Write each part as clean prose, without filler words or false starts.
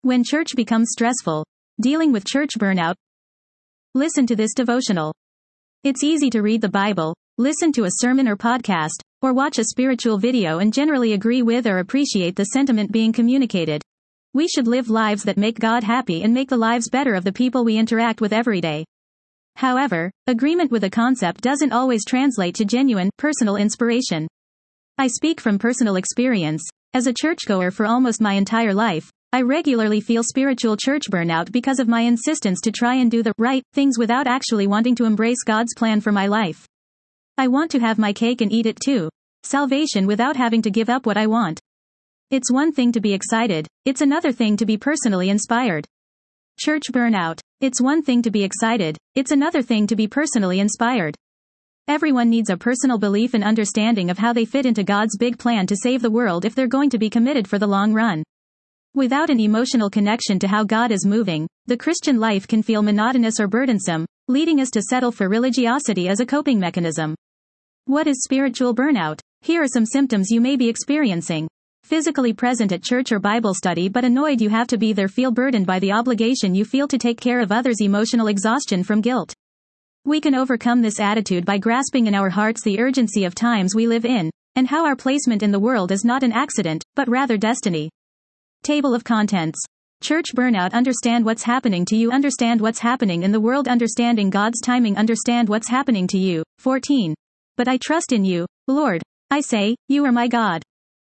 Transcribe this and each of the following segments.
When church becomes stressful. Dealing with church burnout. Listen to this devotional. It's easy to read the Bible, listen to a sermon or podcast, or watch a spiritual video and generally agree with or appreciate the sentiment being communicated. We should live lives that make God happy and make the lives better of the people we interact with every day. However, agreement with a concept doesn't always translate to genuine, personal inspiration. I speak from personal experience. As a churchgoer for almost my entire life, I regularly feel spiritual church burnout because of my insistence to try and do the right things without actually wanting to embrace God's plan for my life. I want to have my cake and eat it too. Salvation without having to give up what I want. It's one thing to be excited, it's another thing to be personally inspired. Church burnout. It's one thing to be excited, it's another thing to be personally inspired. Everyone needs a personal belief and understanding of how they fit into God's big plan to save the world if they're going to be committed for the long run. Without an emotional connection to how God is moving, the Christian life can feel monotonous or burdensome, leading us to settle for religiosity as a coping mechanism. What is spiritual burnout? Here are some symptoms you may be experiencing. Physically present at church or Bible study but annoyed you have to be there. Feel burdened by the obligation you feel to take care of others. Emotional exhaustion from guilt. We can overcome this attitude by grasping in our hearts the urgency of times we live in, and how our placement in the world is not an accident, but rather destiny. Table of contents. Church burnout. Understand what's happening to you. Understand what's happening in the world. Understanding God's timing. Understand what's happening to you. 14. But I trust in you, Lord. I say, you are my God.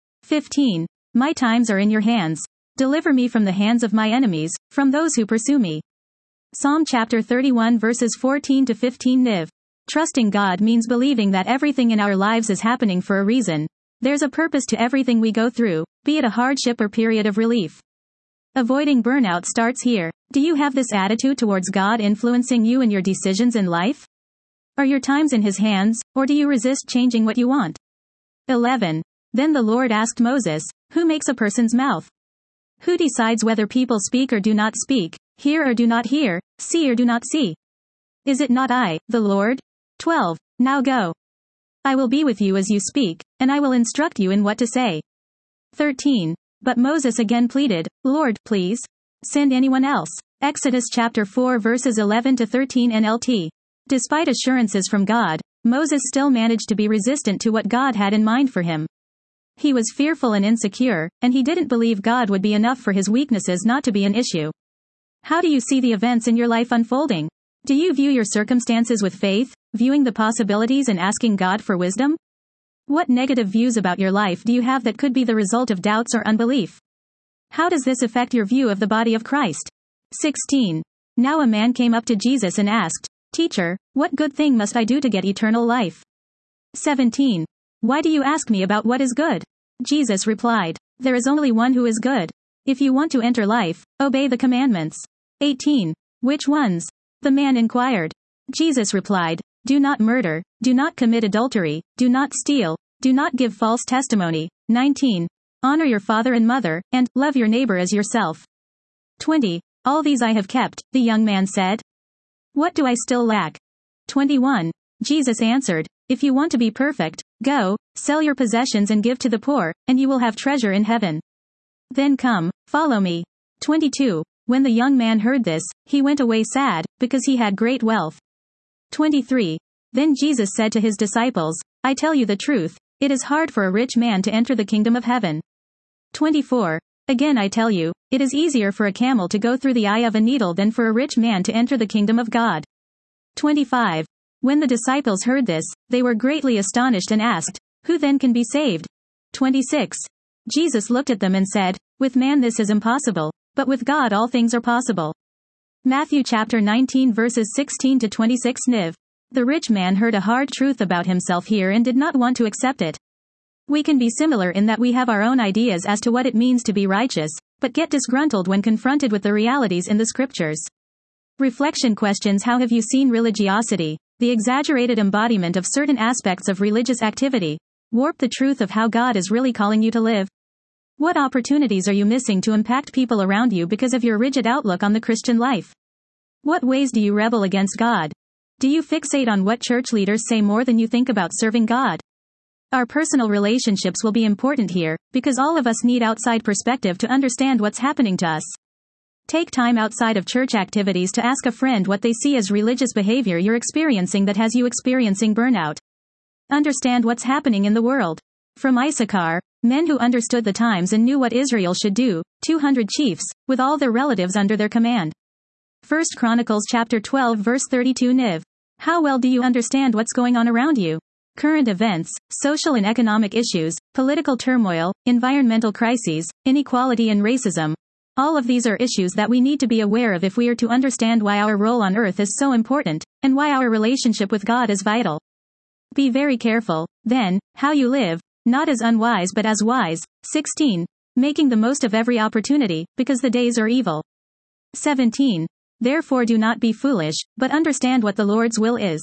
15. My times are in your hands. Deliver me from the hands of my enemies, from those who pursue me. Psalm chapter 31 verses 14 to 15. Niv. Trusting God means believing that everything in our lives is happening for a reason. There's a purpose to everything we go through, be it a hardship or period of relief. Avoiding burnout starts here. Do you have this attitude towards God influencing you and your decisions in life? Are your times in His hands, or do you resist changing what you want? 11. Then the Lord asked Moses, who makes a person's mouth? Who decides whether people speak or do not speak, hear or do not hear, see or do not see? Is it not I, the Lord? 12. Now go. I will be with you as you speak, and I will instruct you in what to say. 13. But Moses again pleaded, Lord, please, send anyone else. Exodus chapter 4 verses 11 to 13 NLT. Despite assurances from God, Moses still managed to be resistant to what God had in mind for him. He was fearful and insecure, and he didn't believe God would be enough for his weaknesses not to be an issue. How do you see the events in your life unfolding? Do you view your circumstances with faith, viewing the possibilities and asking God for wisdom? What negative views about your life do you have that could be the result of doubts or unbelief? How does this affect your view of the body of Christ? 16. Now a man came up to Jesus and asked, Teacher, what good thing must I do to get eternal life? 17. Why do you ask me about what is good? Jesus replied, there is only one who is good. If you want to enter life, obey the commandments. 18. Which ones? The man inquired. Jesus replied, do not murder, do not commit adultery, do not steal, do not give false testimony. 19. Honor your father and mother, and love your neighbor as yourself. 20. All these I have kept, the young man said. What do I still lack? 21. Jesus answered, if you want to be perfect, go, sell your possessions and give to the poor, and you will have treasure in heaven. Then come, follow me. 22. When the young man heard this, he went away sad, because he had great wealth. 23. Then Jesus said to his disciples, I tell you the truth, it is hard for a rich man to enter the kingdom of heaven. 24. Again I tell you, it is easier for a camel to go through the eye of a needle than for a rich man to enter the kingdom of God. 25. When the disciples heard this, they were greatly astonished and asked, who then can be saved? 26. Jesus looked at them and said, with man this is impossible, but with God all things are possible. Matthew chapter 19 verses 16 to 26 Niv. The rich man heard a hard truth about himself here and did not want to accept it. We can be similar in that we have our own ideas as to what it means to be righteous, but get disgruntled when confronted with the realities in the scriptures. Reflection questions. How have you seen religiosity, the exaggerated embodiment of certain aspects of religious activity, warp the truth of how God is really calling you to live? What opportunities are you missing to impact people around you because of your rigid outlook on the Christian life? What ways do you rebel against God? Do you fixate on what church leaders say more than you think about serving God? Our personal relationships will be important here, because all of us need outside perspective to understand what's happening to us. Take time outside of church activities to ask a friend what they see as religious behavior you're experiencing that has you experiencing burnout. Understand what's happening in the world. From Issachar, men who understood the times and knew what Israel should do, 200 chiefs, with all their relatives under their command. 1 Chronicles chapter 12 verse 32 Niv. How well do you understand what's going on around you? Current events, social and economic issues, political turmoil, environmental crises, inequality and racism. All of these are issues that we need to be aware of if we are to understand why our role on earth is so important, and why our relationship with God is vital. Be very careful, then, how you live, not as unwise but as wise. 16. Making the most of every opportunity, because the days are evil. 17. Therefore do not be foolish, but understand what the Lord's will is.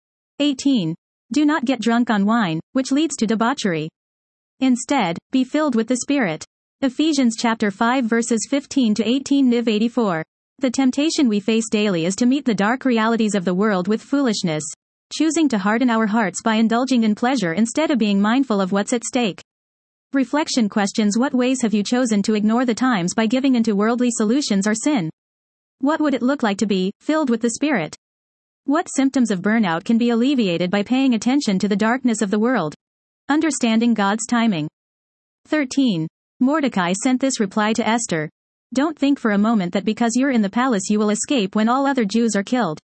18. Do not get drunk on wine, which leads to debauchery. Instead, be filled with the Spirit. Ephesians chapter 5 verses 15 to 18 Niv 84. The temptation we face daily is to meet the dark realities of the world with foolishness, choosing to harden our hearts by indulging in pleasure instead of being mindful of what's at stake. Reflection questions: what ways have you chosen to ignore the times by giving into worldly solutions or sin? What would it look like to be filled with the Spirit? What symptoms of burnout can be alleviated by paying attention to the darkness of the world? Understanding God's timing. 13. Mordecai sent this reply to Esther. Don't think for a moment that because you're in the palace you will escape when all other Jews are killed.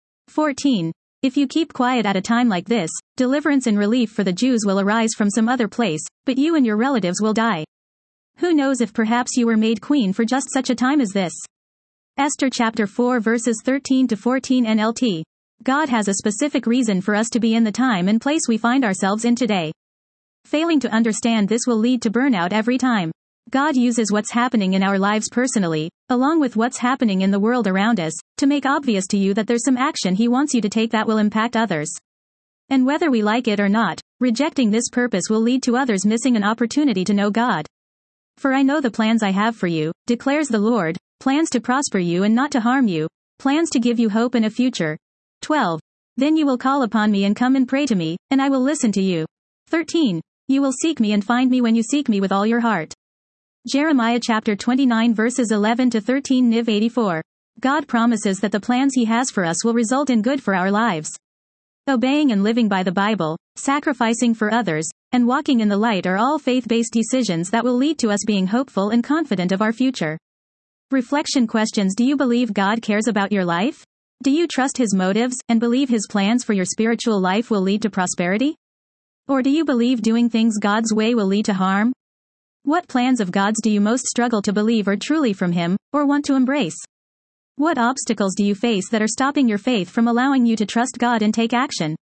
14. If you keep quiet at a time like this, deliverance and relief for the Jews will arise from some other place, but you and your relatives will die. Who knows if perhaps you were made queen for just such a time as this? Esther chapter 4 verses 13 to 14 NLT. God has a specific reason for us to be in the time and place we find ourselves in today. Failing to understand this will lead to burnout every time. God uses what's happening in our lives personally, along with what's happening in the world around us, to make obvious to you that there's some action He wants you to take that will impact others. And whether we like it or not, rejecting this purpose will lead to others missing an opportunity to know God. For I know the plans I have for you, declares the Lord, plans to prosper you and not to harm you, plans to give you hope and a future. 12. Then you will call upon me and come and pray to me, and I will listen to you. 13. You will seek me and find me when you seek me with all your heart. Jeremiah chapter 29 verses 11 to 13 Niv 84. God promises that the plans He has for us will result in good for our lives. Obeying and living by the Bible, sacrificing for others, and walking in the light are all faith-based decisions that will lead to us being hopeful and confident of our future. Reflection questions: do you believe God cares about your life? Do you trust His motives, and believe His plans for your spiritual life will lead to prosperity? Or do you believe doing things God's way will lead to harm? What plans of God's do you most struggle to believe are truly from Him, or want to embrace? What obstacles do you face that are stopping your faith from allowing you to trust God and take action?